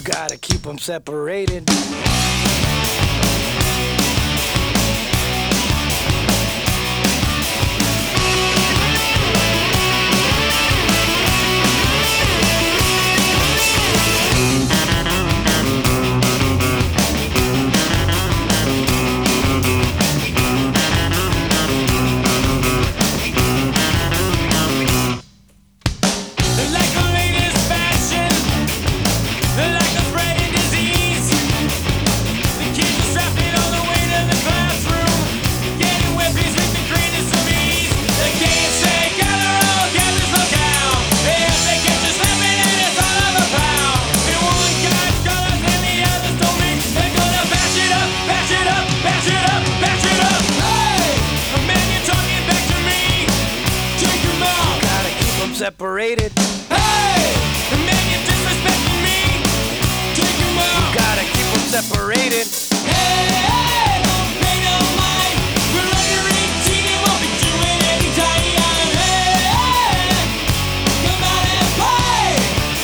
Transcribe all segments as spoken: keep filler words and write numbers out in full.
gotta keep them separated. Separated. Hey! The man you're disrespecting me. Take him out. You gotta keep them separated. Hey, hey, don't pay no mind. We're under eighteen and won't be doing any time. Hey, hey, come out and play.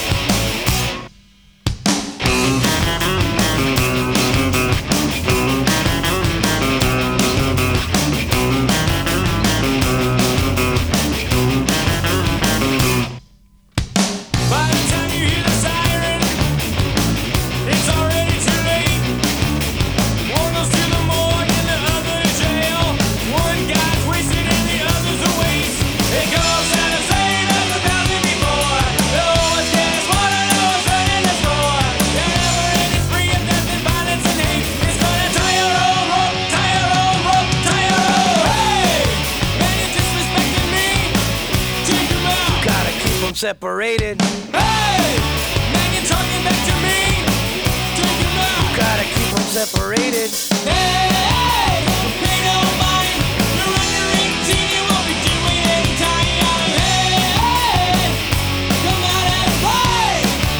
By the time you hear the siren, it's already too late. One goes to the morgue and the other to jail. One guy's wasted and the other's a waste. It goes out of saying as a thousand before. No one's gas water, no one's running the store. The never-ending spree of death and violence and hate is gonna tie your own rope, tie your own rope, tie your own. Hey, man, you're disrespecting me. Take him out. Gotta keep them separated. Hey, man, you're talking back to me. Take him out. Gotta keep them separated. Hey, hey, don't pay no mind. You're under eighteen, you won't be doing any time. Hey, hey, come out and play.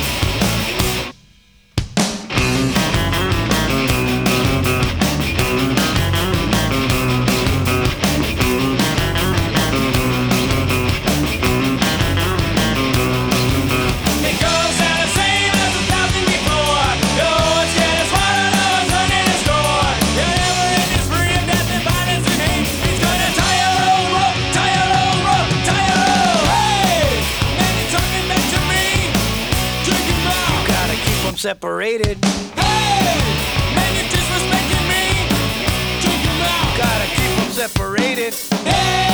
It goes out the same as a thousand before. No one's getting smarter, no one's running a score. The never-ending spree of death and violence and hate. He's gonna tie your own rope, tie your own rope, tie your own. Hey, man, you're talking back to me. Take him out. Gotta keep them separated. Hey, man, you're disrespecting me. Take him out. Gotta keep them separated. Hey.